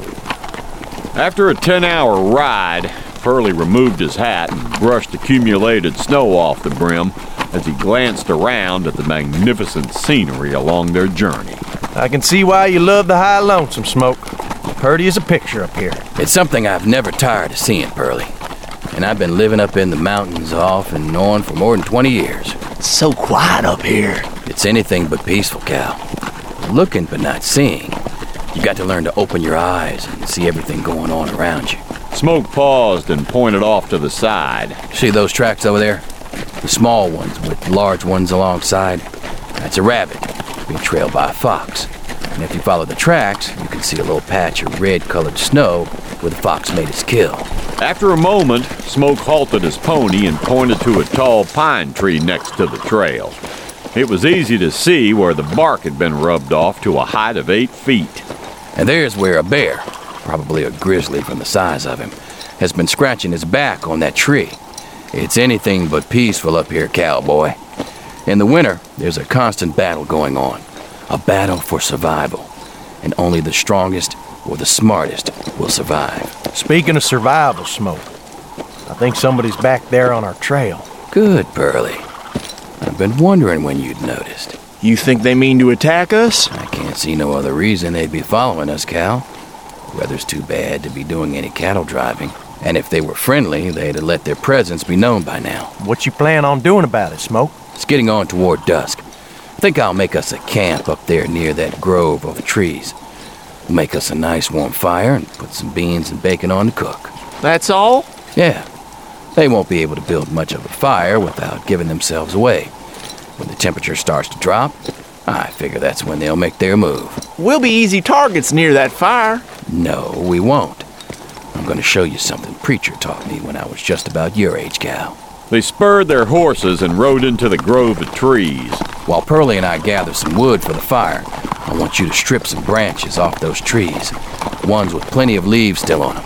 After a 10-hour ride, Pearlie removed his hat and brushed accumulated snow off the brim as he glanced around at the magnificent scenery along their journey. I can see why you love the high lonesome, Smoke. Purty as a picture up here. It's something I've never tired of seeing, Pearlie. And I've been living up in the mountains off and on for more than 20 years. It's so quiet up here. It's anything but peaceful, Cal. Looking but not seeing. You got to learn to open your eyes and see everything going on around you. Smoke paused and pointed off to the side. See those tracks over there? The small ones with large ones alongside. That's a rabbit being trailed by a fox. And if you follow the tracks, you can see a little patch of red-colored snow where the fox made his kill. After a moment, Smoke halted his pony and pointed to a tall pine tree next to the trail. It was easy to see where the bark had been rubbed off to a height of 8 feet. And there's where a bear, probably a grizzly from the size of him, has been scratching his back on that tree. It's anything but peaceful up here, cowboy. In the winter, there's a constant battle going on. A battle for survival. And only the strongest or the smartest will survive. Speaking of survival, Smoke, I think somebody's back there on our trail. Good, Pearlie. I've been wondering when you'd noticed. You think they mean to attack us? I can't see no other reason they'd be following us, Cal. Weather's too bad to be doing any cattle driving. And if they were friendly, they'd have let their presence be known by now. What you plan on doing about it, Smoke? It's getting on toward dusk. I think I'll make us a camp up there near that grove of trees. We'll make us a nice warm fire and put some beans and bacon on to cook. That's all? Yeah. They won't be able to build much of a fire without giving themselves away. When the temperature starts to drop, I figure that's when they'll make their move. We'll be easy targets near that fire. No, we won't. I'm going to show you something Preacher taught me when I was just about your age, Cal. They spurred their horses and rode into the grove of trees. While Pearlie and I gather some wood for the fire, I want you to strip some branches off those trees, ones with plenty of leaves still on them.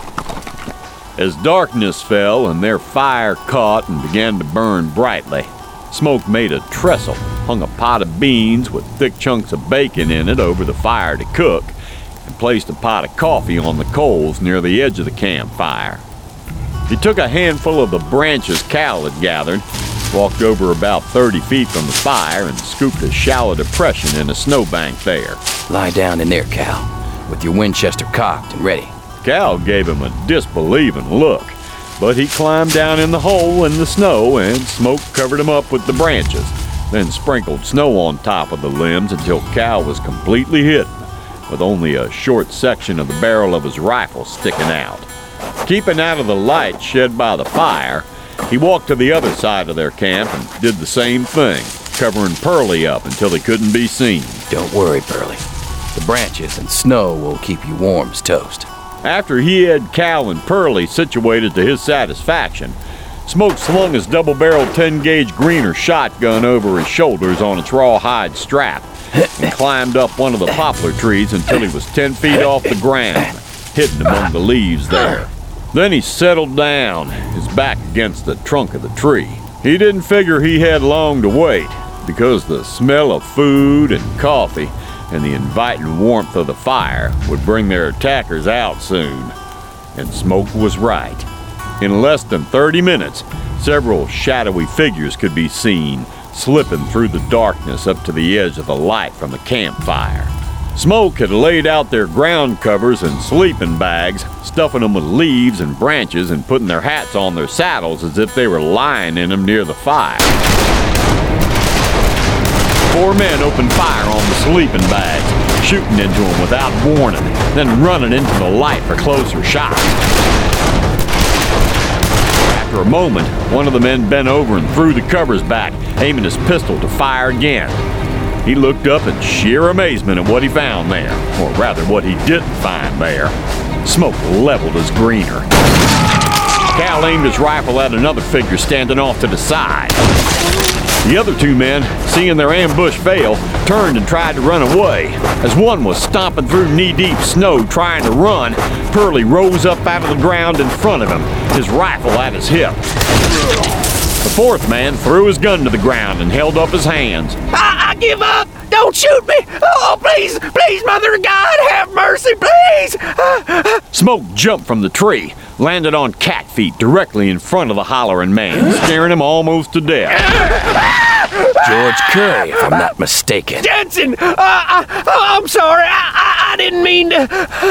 As darkness fell and their fire caught and began to burn brightly, Smoke made a trestle, hung a pot of beans with thick chunks of bacon in it over the fire to cook, and placed a pot of coffee on the coals near the edge of the campfire. He took a handful of the branches Cal had gathered, walked over about 30 feet from the fire, and scooped a shallow depression in a snowbank there. Lie down in there, Cal, with your Winchester cocked and ready. Cal gave him a disbelieving look, but he climbed down in the hole in the snow and Smoke covered him up with the branches, then sprinkled snow on top of the limbs until Cal was completely hidden, with only a short section of the barrel of his rifle sticking out. Keeping out of the light shed by the fire, he walked to the other side of their camp and did the same thing, covering Pearlie up until he couldn't be seen. Don't worry, Pearlie. The branches and snow will keep you warm as toast. After he had Cal and Pearlie situated to his satisfaction, Smoke slung his double-barreled 10-gauge Greener shotgun over his shoulders on its rawhide strap and climbed up one of the poplar trees until he was 10 feet off the ground, hidden among the leaves there. Then he settled down, his back against the trunk of the tree. He didn't figure he had long to wait, because the smell of food and coffee and the inviting warmth of the fire would bring their attackers out soon. And Smoke was right. In less than 30 minutes, several shadowy figures could be seen slipping through the darkness up to the edge of the light from the campfire. Smoke had laid out their ground covers and sleeping bags, stuffing them with leaves and branches and putting their hats on their saddles as if they were lying in them near the fire. 4 men opened fire on the sleeping bags, shooting into them without warning, then running into the light for closer shots. After a moment, one of the men bent over and threw the covers back, aiming his pistol to fire again. He looked up in sheer amazement at what he found there, or rather what he didn't find there. Smoke leveled his Greener. Cal aimed his rifle at another figure standing off to the side. The other 2 men, seeing their ambush fail, turned and tried to run away. As one was stomping through knee-deep snow trying to run, Pearlie rose up out of the ground in front of him, his rifle at his hip. The 4th man threw his gun to the ground and held up his hands. I give up! Don't shoot me! Oh, please, please, Mother of God, have mercy, please! Smoke jumped from the tree, landed on cat feet directly in front of the hollering man, scaring him almost to death. George Curry, if I'm not mistaken. Jensen! I'm sorry, I didn't mean to...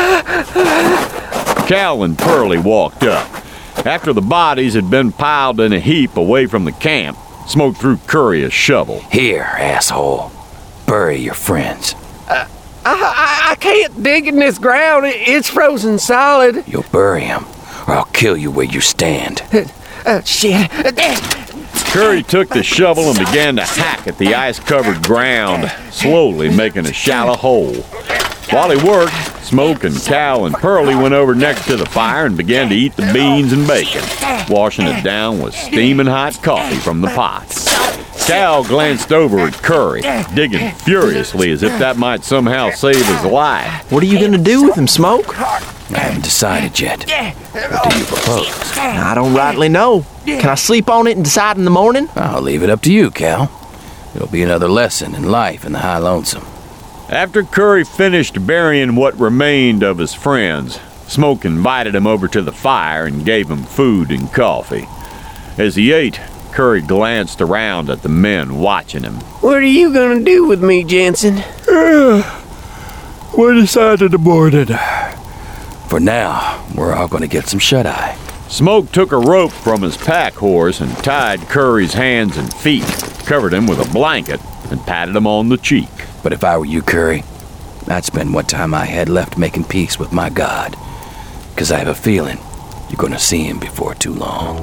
Cal and Pearlie walked up. After the bodies had been piled in a heap away from the camp, Smoke threw Curry a shovel. Here, asshole. Bury your friends. I can't dig in this ground. It's frozen solid. You'll bury him, or I'll kill you where you stand. Shit. Curry took the shovel and began to hack at the ice-covered ground, slowly making a shallow hole. While he worked, Smoke and Cal and Pearlie went over next to the fire and began to eat the beans and bacon, washing it down with steaming hot coffee from the pot. Cal glanced over at Curry, digging furiously as if that might somehow save his life. What are you gonna do with him, Smoke? I haven't decided yet. What do you propose? I don't rightly know. Can I sleep on it and decide in the morning? I'll leave it up to you, Cal. It'll be another lesson in life in the High Lonesome. After Curry finished burying what remained of his friends, Smoke invited him over to the fire and gave him food and coffee. As he ate, Curry glanced around at the men watching him. What are you gonna do with me, Jensen? We decided to board it. For now, we're all gonna get some shut-eye. Smoke took a rope from his pack horse and tied Curry's hands and feet, covered him with a blanket, and patted him on the cheek. But if I were you, Curry, I'd spend what time I had left making peace with my God. 'Cause I have a feeling you're gonna see him before too long.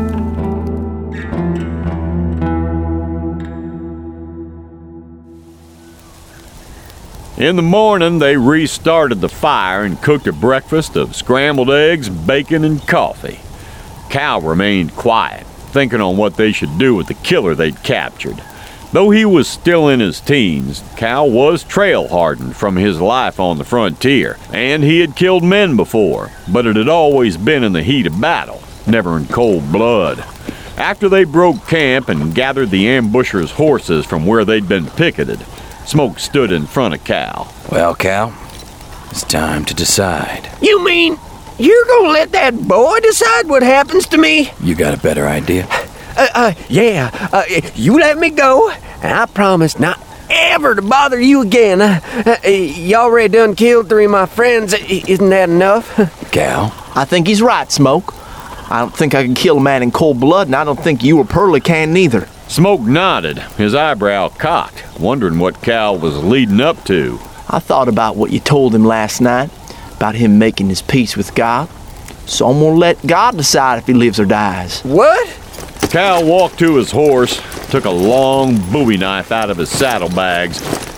In the morning, they restarted the fire and cooked a breakfast of scrambled eggs, bacon, and coffee. Cal remained quiet, thinking on what they should do with the killer they'd captured. Though he was still in his teens, Cal was trail-hardened from his life on the frontier, and he had killed men before, but it had always been in the heat of battle, never in cold blood. After they broke camp and gathered the ambushers' horses from where they'd been picketed, Smoke stood in front of Cal. Well, Cal, it's time to decide. You mean you're gonna let that boy decide what happens to me? You got a better idea? Yeah. You let me go, and I promise not ever to bother you again. You already done killed 3 of my friends. Isn't that enough? Cal? I think he's right, Smoke. I don't think I can kill a man in cold blood, and I don't think you or Pearlie can neither. Smoke nodded, his eyebrow cocked, wondering what Cal was leading up to. I thought about what you told him last night, about him making his peace with God. So I'm gonna let God decide if he lives or dies. What? Cal walked to his horse, took a long bowie knife out of his saddlebags,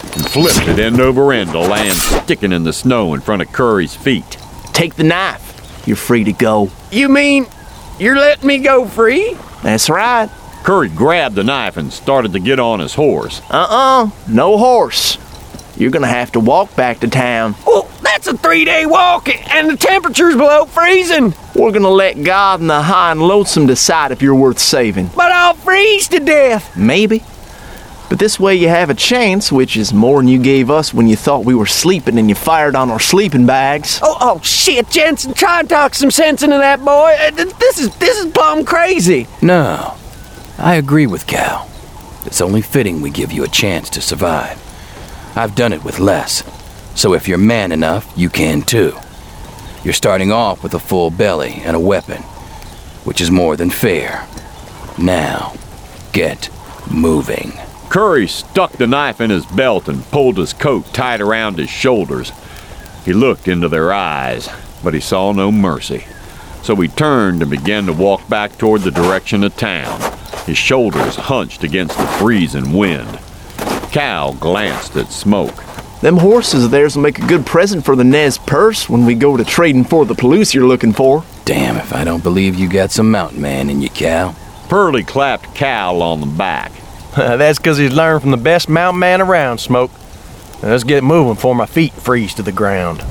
and flipped it end over end to land sticking in the snow in front of Curry's feet. Take the knife. You're free to go. You mean you're letting me go free? That's right. Curry grabbed the knife and started to get on his horse. No horse. You're gonna have to walk back to town. Well, that's a 3-day walk, and the temperature's below freezing. We're gonna let God and the high and lonesome decide if you're worth saving. But I'll freeze to death. Maybe. But this way you have a chance, which is more than you gave us when you thought we were sleeping and you fired on our sleeping bags. Oh, shit, Jensen, try and talk some sense into that boy. This is plumb crazy. No, I agree with Cal. It's only fitting we give you a chance to survive. I've done it with less, so if you're man enough, you can too. You're starting off with a full belly and a weapon, which is more than fair. Now, get moving. Curry stuck the knife in his belt and pulled his coat tight around his shoulders. He looked into their eyes, but he saw no mercy. So he turned and began to walk back toward the direction of town, his shoulders hunched against the freezing wind. Cal glanced at Smoke. Them horses of theirs will make a good present for the Nez Perce when we go to trading for the Palouse you're looking for. Damn if I don't believe you got some mountain man in you, Cal. Pearlie clapped Cal on the back. That's because he's learned from the best mountain man around, Smoke. Now let's get moving before my feet freeze to the ground.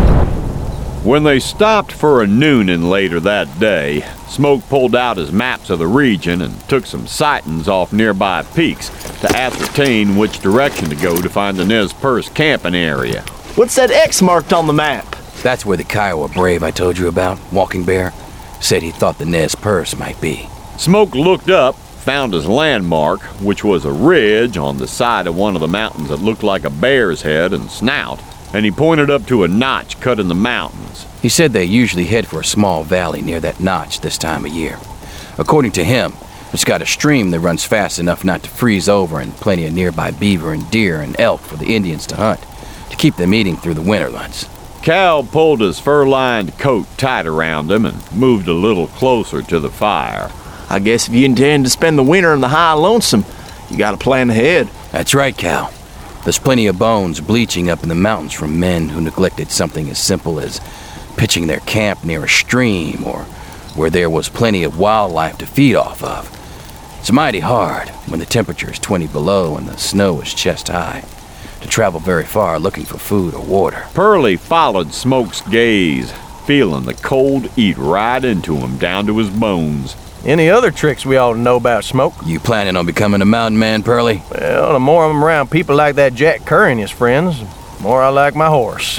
When they stopped for a nooning later that day, Smoke pulled out his maps of the region and took some sightings off nearby peaks to ascertain which direction to go to find the Nez Perce camping area. What's that X marked on the map? That's where the Kiowa brave I told you about, Walking Bear, said he thought the Nez Perce might be. Smoke looked up, found his landmark, which was a ridge on the side of one of the mountains that looked like a bear's head and snout, and he pointed up to a notch cut in the mountains. He said they usually head for a small valley near that notch this time of year. According to him, it's got a stream that runs fast enough not to freeze over and plenty of nearby beaver and deer and elk for the Indians to hunt, to keep them eating through the winter months. Cal pulled his fur-lined coat tight around him and moved a little closer to the fire. I guess if you intend to spend the winter in the high lonesome, you gotta plan ahead. That's right, Cal. There's plenty of bones bleaching up in the mountains from men who neglected something as simple as pitching their camp near a stream or where there was plenty of wildlife to feed off of. It's mighty hard when the temperature is 20 below and the snow is chest high to travel very far looking for food or water. Pearlie followed Smoke's gaze, feeling the cold eat right into him down to his bones. Any other tricks we ought to know about, Smoke? You planning on becoming a mountain man, Pearlie? Well, the more I'm around people like that Jack Curry and his friends, the more I like my horse.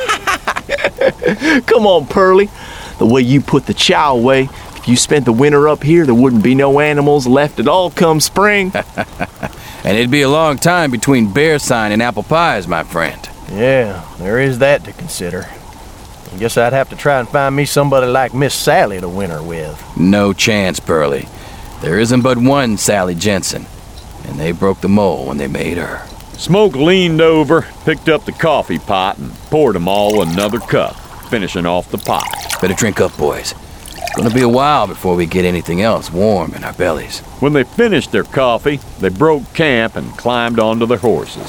Come on, Pearlie. The way you put the chow away, if you spent the winter up here, there wouldn't be no animals left at all come spring. And it'd be a long time between bear sign and apple pies, my friend. Yeah, there is that to consider. I guess I'd have to try and find me somebody like Miss Sally to winter with. No chance, Pearlie. There isn't but one Sally Jensen, and they broke the mold when they made her. Smoke leaned over, picked up the coffee pot, and poured them all another cup, finishing off the pot. Better drink up, boys. It's gonna be a while before we get anything else warm in our bellies. When they finished their coffee, they broke camp and climbed onto their horses.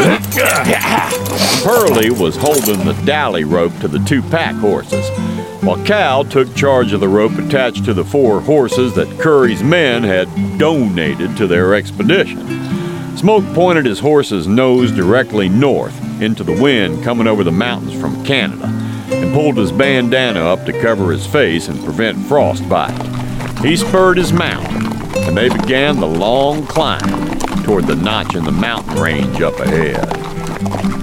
Pearlie was holding the dally rope to the 2 pack horses, while Cal took charge of the rope attached to the 4 horses that Curry's men had donated to their expedition. Smoke pointed his horse's nose directly north into the wind coming over the mountains from Canada and pulled his bandana up to cover his face and prevent frostbite. He spurred his mount, and they began the long climb toward the notch in the mountain range up ahead.